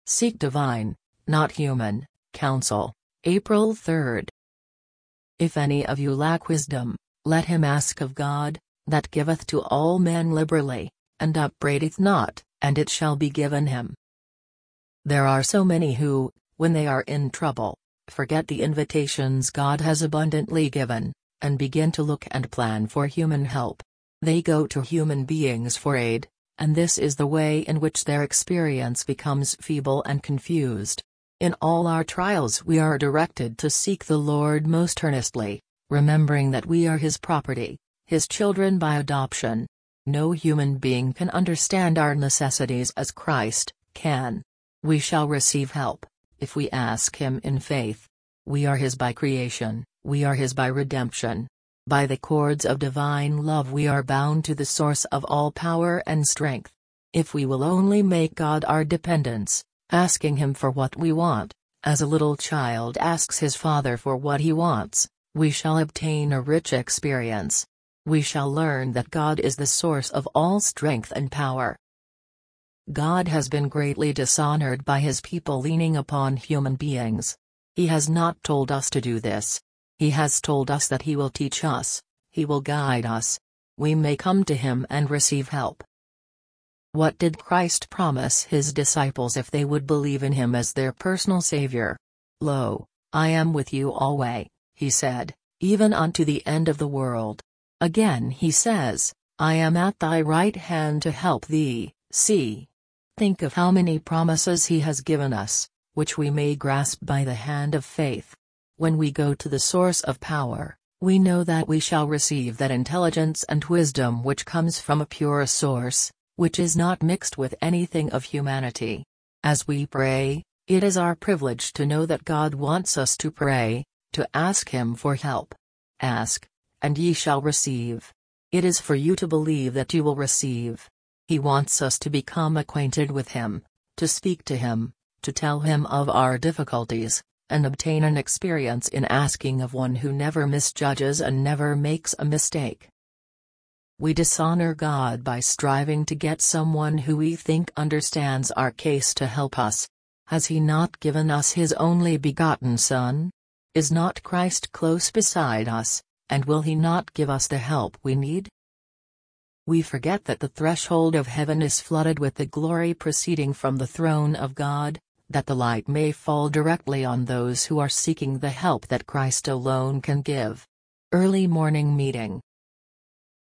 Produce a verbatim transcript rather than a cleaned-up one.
Seek divine, not human, counsel. April third. If any of you lack wisdom, let him ask of God, that giveth to all men liberally, and upbraideth not, and it shall be given him. There are so many who, when they are in trouble, forget the invitations God has abundantly given, and begin to look and plan for human help. They go to human beings for aid, and this is the way in which their experience becomes feeble and confused. In all our trials we are directed to seek the Lord most earnestly, remembering that we are His property, His children by adoption. No human being can understand our necessities as Christ can. We shall receive help, if we ask Him in faith. We are His by creation, we are His by redemption. By the cords of divine love we are bound to the source of all power and strength. If we will only make God our dependence, asking Him for what we want, as a little child asks his father for what he wants, we shall obtain a rich experience. We shall learn that God is the source of all strength and power. God has been greatly dishonored by His people leaning upon human beings. He has not told us to do this. He has told us that He will teach us, He will guide us. We may come to Him and receive help. What did Christ promise His disciples if they would believe in Him as their personal Savior? Lo, I am with you always, He said, even unto the end of the world. Again He says, I am at thy right hand to help thee. See. Think of how many promises He has given us, which we may grasp by the hand of faith. When we go to the source of power, we know that we shall receive that intelligence and wisdom which comes from a pure source, which is not mixed with anything of humanity. As we pray, it is our privilege to know that God wants us to pray, to ask Him for help. Ask, and ye shall receive. It is for you to believe that you will receive. He wants us to become acquainted with Him, to speak to Him, to tell Him of our difficulties, and obtain an experience in asking of one who never misjudges and never makes a mistake. We dishonor God by striving to get someone who we think understands our case to help us. Has He not given us His only begotten Son? Is not Christ close beside us, and will He not give us the help we need? We forget that the threshold of heaven is flooded with the glory proceeding from the throne of God, that the light may fall directly on those who are seeking the help that Christ alone can give. Early Morning Meeting.